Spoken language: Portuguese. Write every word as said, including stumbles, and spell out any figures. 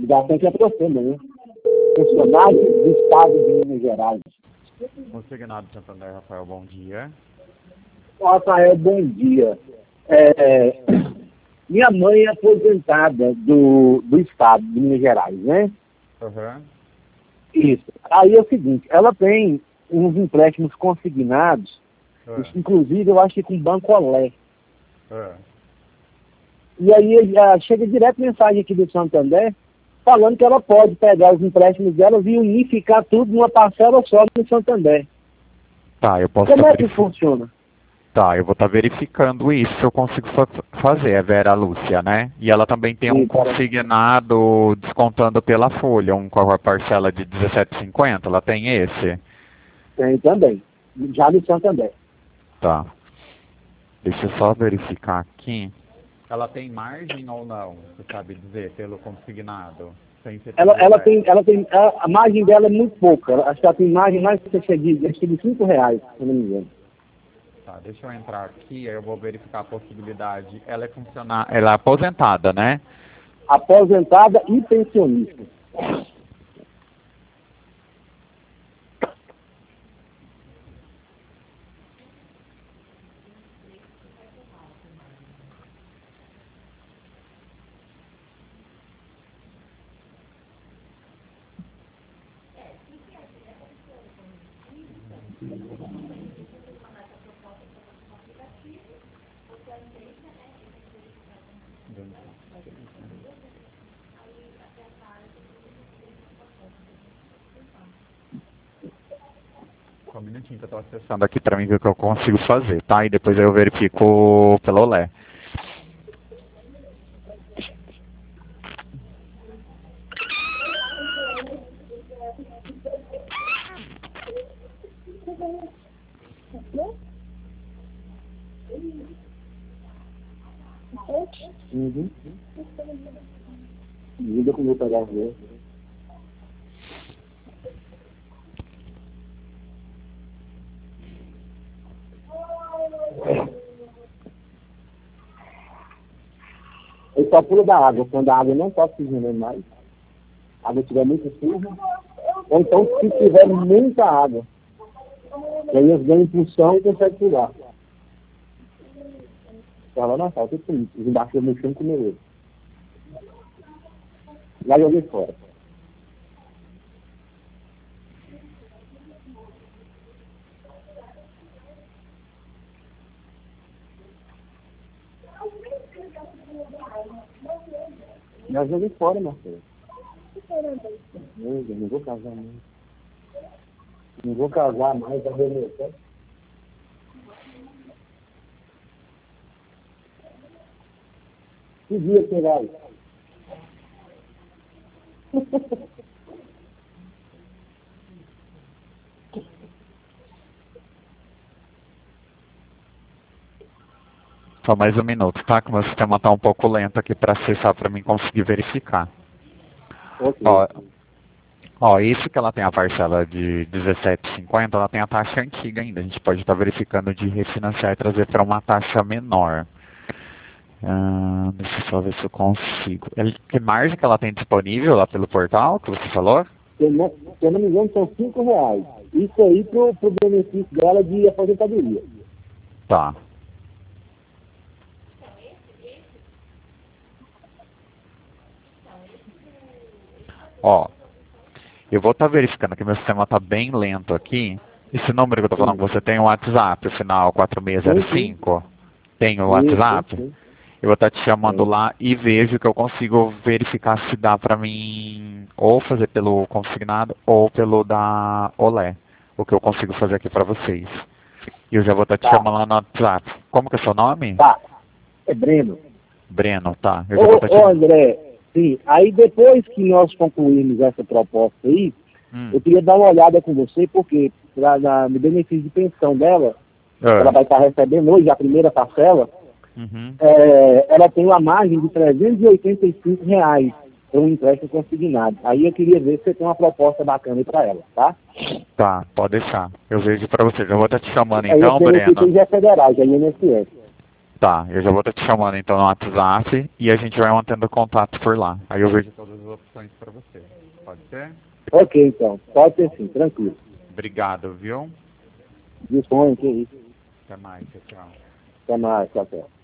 Ligação que é para você, né? Funcionário do Estado de Minas Gerais. Consignado Santander, Rafael, bom dia. Rafael, bom dia. É, minha mãe é aposentada do, do Estado de Minas Gerais, né? Uhum. Isso. Aí é o seguinte, ela tem uns empréstimos consignados, Uhum. inclusive eu acho que com Banco Olé. Uhum. E aí já chega direto mensagem aqui do Santander, falando que ela pode pegar os empréstimos delas e unificar tudo numa parcela só no Santander. Tá, eu posso Como tá é que verif... funciona? Tá, eu vou estar tá verificando isso se eu consigo fa fazer, é Vera Lúcia, né? E ela também tem um Isso. consignado descontando pela folha, um com a parcela de dezessete e cinquenta, ela tem esse? Tem também, já no Santander. Tá. Deixa eu só verificar aqui. Ela tem margem ou não? Você sabe dizer, pelo consignado? Sem ser Ela, pelo ela Olé. tem, ela tem, a, a margem dela é muito pouca. Ela, acho que ela tem margem mais que você de, acho que de cinco reais, se eu não me engano. Tá, deixa eu entrar aqui, aí eu vou verificar a possibilidade. Ela é funcionar, ela é aposentada, né? Aposentada e pensionista. Só um minutinho que eu tô acessando aqui pra mim ver o que eu consigo fazer, tá? E depois eu verifico pelo Olé. Uhum. Liga como eu pegar o meu. Ele só pula da água, quando a água não está oxigenando mais, a água estiver muito suja, ou então se tiver muita água, e aí eles dão impulsão e conseguem pular. Ela não falta tudo isso, os embaixo mexendo com o meu. Lá joguei fora. Já joguei fora, Marcelo. Eu não vou casar mais. Não vou casar mais, já deu meu pé. Que dia você vai? Só mais um minuto, tá? Que o meu sistema tá um pouco lento aqui pra acessar pra mim conseguir verificar. Ok. Ó, ó, isso que ela tem a parcela de dezessete e cinquenta, ela tem a taxa antiga ainda. A gente pode estar verificando de refinanciar e trazer para uma taxa menor. Ah, deixa eu só ver se eu consigo. Ele- que margem que ela tem disponível lá pelo portal que você falou? Se eu não, se eu não me engano, são cinco reais. Isso aí pro, pro benefício dela de aposentadoria. Tá. Ó, eu vou estar verificando que meu sistema está bem lento aqui. Esse número que eu estou falando Sim. com você tem o WhatsApp, o final quatro seis zero cinco? Tem o Isso, WhatsApp? sim. Eu vou estar te chamando Sim. lá e vejo que eu consigo verificar se dá para mim ou fazer pelo consignado ou pelo da Olé. O que eu consigo fazer aqui para vocês. E eu já vou estar te Tá, chamando lá no WhatsApp. Como que é seu nome? tá. É Breno. Breno, tá. Eu já vou Ô, estar te... ô André, sim. Aí depois que nós concluirmos essa proposta aí, Hum. eu queria dar uma olhada com você, porque pra, na, no benefício de pensão dela, Ah. ela vai estar recebendo hoje a primeira parcela, Uhum. é, ela tem uma margem de trezentos e oitenta e cinco reais para um empréstimo consignado. Aí eu queria ver se você tem uma proposta bacana aí para ela, tá? Tá, pode deixar. Eu vejo pra você. Já vou estar te chamando Aí então, esse benefício Breno. já é federal, já é I N S S. Tá, eu já vou estar te chamando então no WhatsApp e a gente vai mantendo contato por lá. Aí eu vejo todas as opções para você. Pode ser? Ok, então. Pode ser sim, tranquilo. Obrigado, viu? Disponha, que isso. Até mais, tchau, tchau. Até mais, tchau, tchau.